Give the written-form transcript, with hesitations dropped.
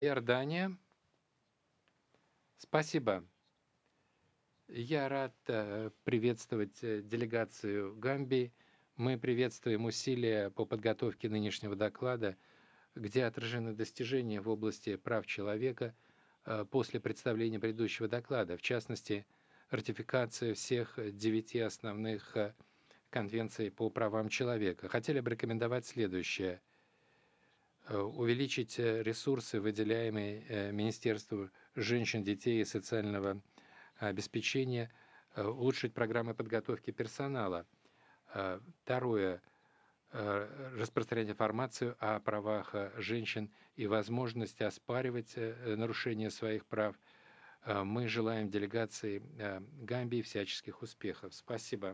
Иордания. Спасибо. Я рад приветствовать делегацию Гамбии. Мы приветствуем усилия по подготовке нынешнего доклада, где отражены достижения в области прав человека после представления предыдущего доклада, в частности, ратификация всех 9 основных конвенций по правам человека. Хотели бы рекомендовать следующее. Увеличить ресурсы, выделяемые Министерству женщин, детей и социального обеспечения, улучшить программы подготовки персонала. Второе. Распространять информацию о правах женщин и возможность оспаривать нарушение своих прав. Мы желаем делегации Гамбии всяческих успехов. Спасибо.